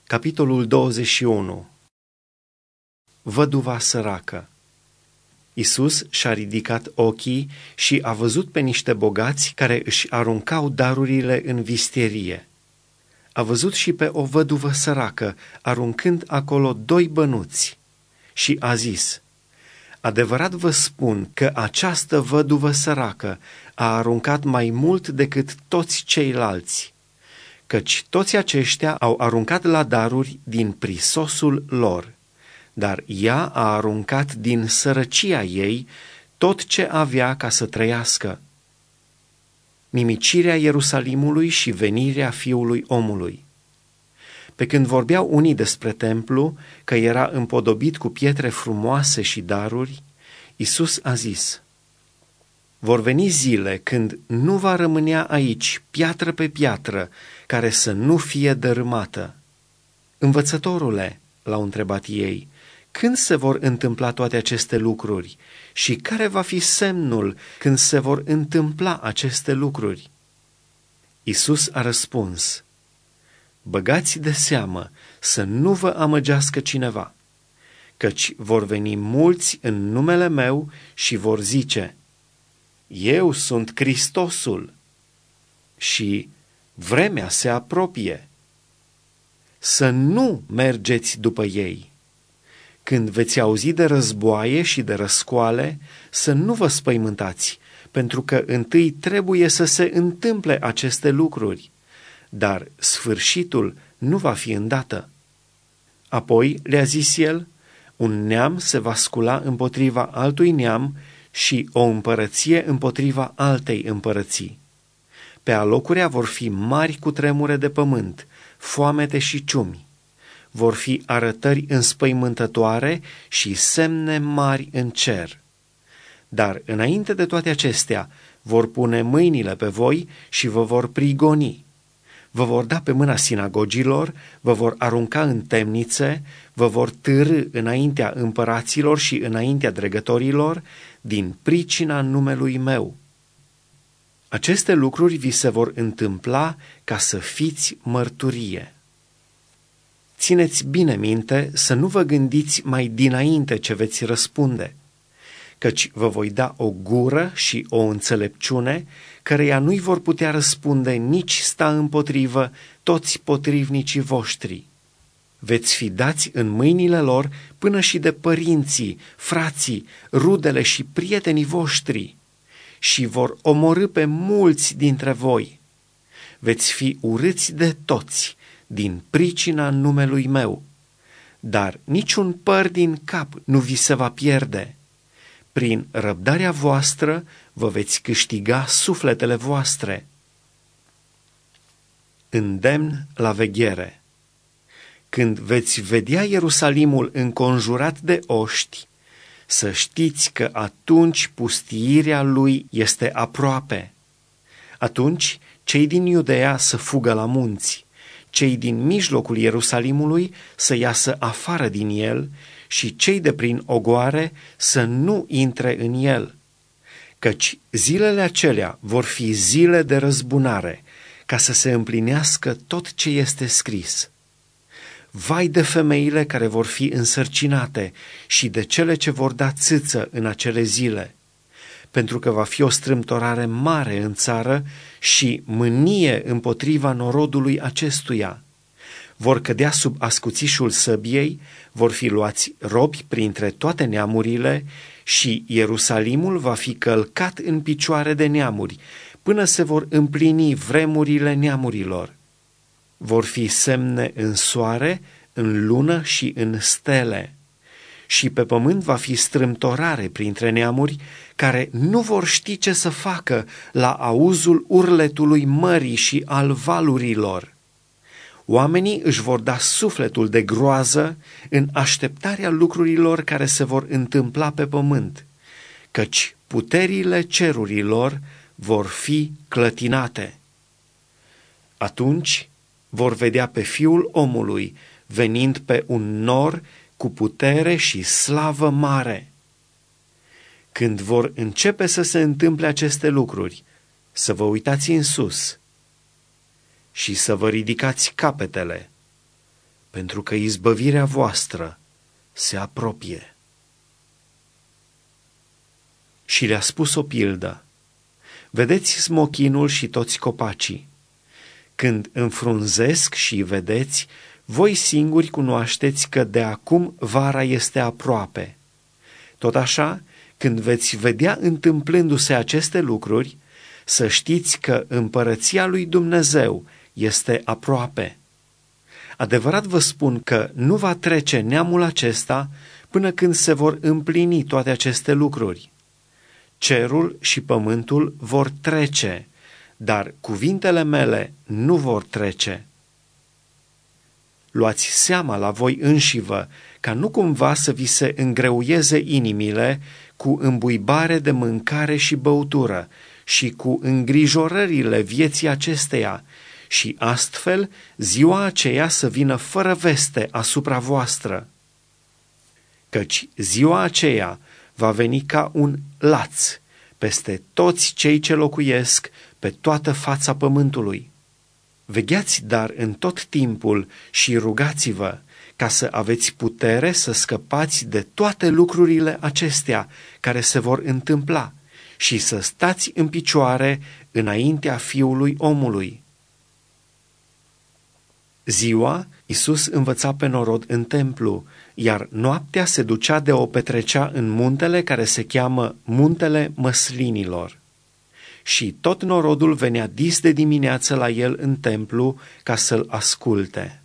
Capitolul 21. Văduva săracă. Iisus și-a ridicat ochii și a văzut pe niște bogați care își aruncau darurile în vistierie. A văzut și pe o văduvă săracă aruncând acolo 2 bănuți și a zis: adevărat vă spun că această văduvă săracă a aruncat mai mult decât toți ceilalți, căci toți aceștia au aruncat la daruri din prisosul lor, dar ea a aruncat din sărăcia ei tot ce avea ca să trăiască. Nimicirea Ierusalimului și venirea Fiului Omului. Pe când vorbeau unii despre templu, că era împodobit cu pietre frumoase și daruri, Iisus a zis: vor veni zile când nu va rămânea aici piatră pe piatră care să nu fie dărâmată. Învățătorule, l-au întrebat ei, când se vor întâmpla toate aceste lucruri și care va fi semnul când se vor întâmpla aceste lucruri? Iisus a răspuns: băgați de seamă să nu vă amăgească cineva, căci vor veni mulți în numele meu și vor zice: eu sunt Hristosul, și vremea se apropie. Să nu mergeți după ei. Când veți auzi de războaie și de răscoale, să nu vă spăimântați, pentru că întâi trebuie să se întâmple aceste lucruri, dar sfârșitul nu va fi îndată. Apoi le-a zis el: un neam se va scula împotriva altui neam și o împărăție împotriva altei împărății. Pe alocurea vor fi mari cutremure de pământ, foamete și ciumi. Vor fi arătări înspăimântătoare și semne mari în cer. Dar înainte de toate acestea vor pune mâinile pe voi și vă vor prigoni. Vă vor da pe mâna sinagogilor, vă vor arunca în temnițe, vă vor târî înaintea împăraților și înaintea dregătorilor, din pricina numelui meu. Aceste lucruri vi se vor întâmpla ca să fiți mărturie. Țineți bine minte să nu vă gândiți mai dinainte ce veți răspunde, căci vă voi da o gură și o înțelepciune, căreia nu-i vor putea răspunde nici sta împotrivă toți potrivnicii voștri. Veți fi dați în mâinile lor până și de părinții, frații, rudele și prietenii voștri, și vor omorî pe mulți dintre voi. Veți fi urâți de toți din pricina numelui meu, dar niciun păr din cap nu vi se va pierde. Prin răbdarea voastră vă veți câștiga sufletele voastre. Îndemn la veghere. Când veți vedea Ierusalimul înconjurat de oști, să știți că atunci pustiirea lui este aproape. Atunci cei din Iudeea să fugă la munți, cei din mijlocul Ierusalimului să iasă afară din el și cei de prin ogoare să nu intre în el, căci zilele acelea vor fi zile de răzbunare, ca să se împlinească tot ce este scris. Vai de femeile care vor fi însărcinate și de cele ce vor da țâță în acele zile, pentru că va fi o strâmtorare mare în țară și mânie împotriva norodului acestuia. Vor cădea sub ascuțișul săbiei, vor fi luați robi printre toate neamurile și Ierusalimul va fi călcat în picioare de neamuri, până se vor împlini vremurile neamurilor. Vor fi semne în soare, în lună și în stele. Și pe pământ va fi strâmtorare printre neamuri, care nu vor ști ce să facă la auzul urletului mării și al valurilor. Oamenii își vor da sufletul de groază în așteptarea lucrurilor care se vor întâmpla pe pământ, căci puterile cerurilor vor fi clătinate. Atunci vor vedea pe Fiul omului venind pe un nor cu putere și slavă mare. Când vor începe să se întâmple aceste lucruri, să vă uitați în sus și să vă ridicați capetele, pentru că izbăvirea voastră se apropie. Și le-a spus o pildă. Vedeți smochinul și toți copacii. Când înfrunzesc și vedeți, voi singuri cunoașteți că de acum vara este aproape. Tot așa, când veți vedea întâmplându-se aceste lucruri, să știți că împărăția lui Dumnezeu este aproape. Adevărat vă spun că nu va trece neamul acesta până când se vor împlini toate aceste lucruri. Cerul și pământul vor trece, dar cuvintele mele nu vor trece. Luați seama la voi înșivă, ca nu cumva să vi se îngreuieze inimile cu îmbuibare de mâncare și băutură și cu îngrijorările vieții acesteia, și astfel ziua aceea să vină fără veste asupra voastră. Căci ziua aceea va veni ca un laț peste toți cei ce locuiesc pe toată fața pământului. Vegheați dar în tot timpul și rugați-vă ca să aveți putere să scăpați de toate lucrurile acestea care se vor întâmpla și să stați în picioare înaintea Fiului Omului. Ziua, Iisus învăța pe norod în templu, iar noaptea se ducea de o petrecea în muntele care se cheamă Muntele Măslinilor. Și tot norodul venea dis de dimineață la el în templu ca să-l asculte.